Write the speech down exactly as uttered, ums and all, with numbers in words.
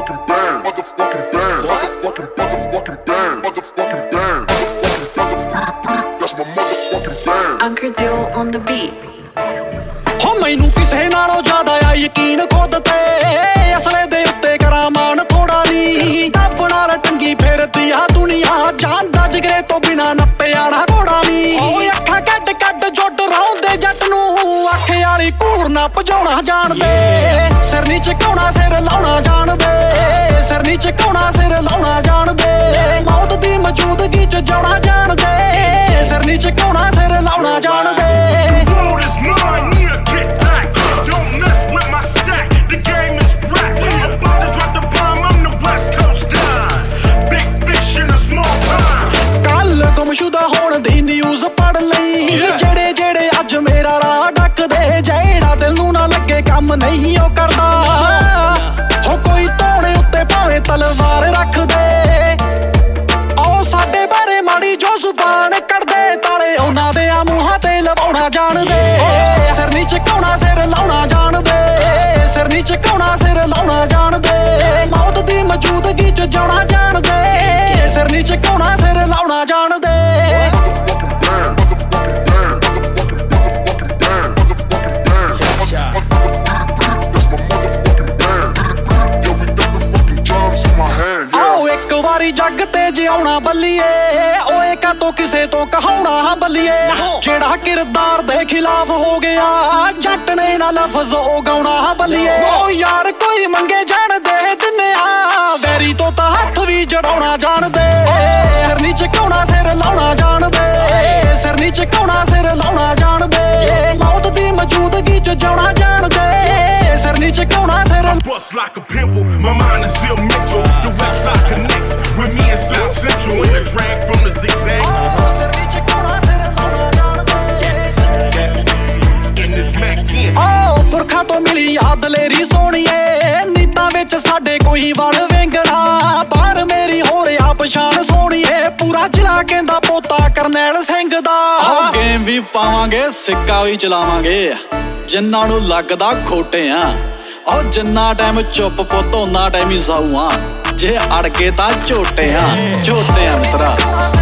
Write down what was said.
motherfucking bang, motherfucking bang, motherfucking, motherfucking bang, motherfucking bang, motherfucking, that's my motherfucking bang. Anchor Deal on the beat. ਹੋ ਮੈਨੂੰ ਕਿਸੇ ਨਾਲੋਂ ਜ਼ਿਆਦਾ ਆ ਯਕੀਨ ਖੁਦ ਤੇ ਅਸਲੇ ਦੇ ਉੱਤੇ ਕਰਾਂ ਮਾਣ ਥੋੜਾ ਨੀ ਰੱਬ ਨਾਲ ਟੰਗੀ ਫਿਰਦੀ ਆ ਦੁਨੀਆ ਜਾਂਦਾ ਜਿਗਰੇ ਤੋਂ ਬਿਨਾ ਨੱਪਿਆ ਨਾ ਘੋੜਾ ਨੀ ਓ ਅੱਖਾਂ ਕੱਢ ਕੱਢ ਜੁੱਟ ਰੌਂਦੇ ਜੱਟ ਨੂੰ ਅੱਖ ਵਾਲੀ ਘੂਰ ਨਾ ਭਜਾਉਣਾ ਜਾਣਦੇ ਸਿਰ ਨੀ ਝੁਕਾਉਣਾ ਸਿਰ ਲਾਉਣਾ ਜਾਣਦੇ ਸਿਰ ਨੀ ਝੁਕਾਉਣਾ ਸਿਰ ਲਾਉਣਾ ਜਾਣਦੇ ਮੌਤ ਦੀ ਮੌਜੂਦਗੀ ਚ ਜਾਣਾ ਜਾਣਦੇ ਸਿਰ ਨੀ ਝੁਕਾਉਣਾ ਸਿਰ ਲਾਉਣਾ ਜਾਣਦੇ ਗੁੰਮਸ਼ੁਦਾ ਹੋਣ ਦੀ ਨਿਊਜ਼ ਪੜ ਲਈ ਜਿਹੜੇ ਜਿਹੜੇ ਅੱਜ ਮੇਰਾ ਰਾਹ ਡੱਕਦੇ ਜਿਹੜਾ ਦਿਲ ਨੂੰ ਨਾ ਲੱਗੇ ਕੰਮ ਨਹੀਂ ਉਹ ਕਰਦਾ ਹੋ ਕੋਈ ਧੌਣੇ ਉੱਤੇ ਭਾਵੇਂ ਤਲਵਾਰ ਰੱਖਦੇ ਆਓ ਸਾਡੇ ਬਾਰੇ ਮਾੜੀ ਜੋ ਜ਼ੁਬਾਨ ਕੱਢਦੇ ਤਾਲੇ ਉਹਨਾਂ ਦੇ ਆ ਮੂੰਹਾਂ ਤੇ ਲਵਾਉਣਾ ਜਾਣਦੇ ਸਿਰ ਨੀ ਝੁਕਾਉਣਾ ਸਿਰ ਲਾਉਣਾ ਜਾਣਦੇ ਸਿਰ ਨੀ ਝੁਕਾਉਣਾ ਸਿਰ ਲਾਉਣਾ ਜਾਣਦੇ ਮੌਤ ਦੀ ਮੌਜੂਦਗੀ ਚ ਜਾਣਾ ਜਾਣਦੇ ਸਿਰ ਨੀ ਝੁਕਾਉਣਾ ਸਿਰ ਲਾਉਣਾ ਜਾਣਦੇ ਵਾਰੀ ਜੱਗ ਤੇ ਜਿਉਣਾ ਬੱਲੀਏ ਓਏ ਕਾਤੋਂ ਕਿਸੇ ਤੋਂ ਕਹਾਉਣਾ ਬੱਲੀਏ ਜਿਹੜਾ ਕਿਰਦਾਰ ਦੇ ਖਿਲਾਫ ਹੋ ਗਿਆ ਜੱਟ ਨੇ ਨਾ ਲਫ਼ਜ਼ ਉਹ ਗਾਉਣਾ ਬੱਲੀਏ ਓ ਯਾਰ ਕੋਈ ਮੰਗੇ ਜਾਣ ਦੇ ਦਿੰਨੇ ਆ ਵੈਰੀ ਤੋਂ ਤਾਂ ਹੱਥ ਵੀ ਜੜਾਉਣਾ ਜਾਣਦੇ ਸਿਰ ਨੀ ਝੁਕਾਉਣਾ ਸਿਰ ਲਾਉਣਾ ਜਾਣਦੇ ਸਿਰ ਨੀ ਝੁਕਾਉਣਾ ਸਿਰ ਲਾਉਣਾ ਜਾਣਦੇ ਮੌਤ ਦੀ ਮੌਜੂਦਗੀ ਚ ਜਾਣਾ ਜਾਣਦੇ ਸਿਰ ਨੀ ਝੁਕਾਉਣਾ ਸਿਰ bust like a pimple, my mind is still mental. The west side connects with me and South Central in the drag from the zigzag. In this Mac ten. Oh, ਪੁਰਖਾਂ ਤੋਂ ਮਿਲੀ ਯਾਦ ਦਲੇਰੀ ਸੋਹਣੀਏ ਨੀਤਾਂ ਵਿੱਚ ਸਾਡੇ ਕੋਈ ਵੜ ਵੇਂਗਣਾ ਬਾਹਰ ਮੇਰੀ ਹੋ ਰਿਹਾ ਪਛਾਣ ਸੋਹਣੀਏ ਪੂਰਾ ਜ਼ਿਲ੍ਹਾ ਕਹਿੰਦਾ ਪੋਤਾ ਕਰਨੈਲ ਸਿੰਘ ਦਾ ਗੇਮ ਵੀ ਪਾਵਾਂਗੇ ਸਿੱਕਾ ਵੀ ਚਲਾਵਾਂਗੇ ਜਿੰਨਾਂ ਨੂੰ ਲੱਗਦਾ ਖੋਟੇ ਆ ਓ ਜਿੰਨਾ ਟਾਈਮ ਚੁੱਪ ਪੁੱਤ ਓਨਾ ਟਾਈਮ ਹੀ ਸਾਊ ਆ ਜੇ ਅੜ ਕੇ ਤਾਂ ਝੋਟੇ ਆ ਝੋਟੇ ਆ ਮਿੱਤਰਾ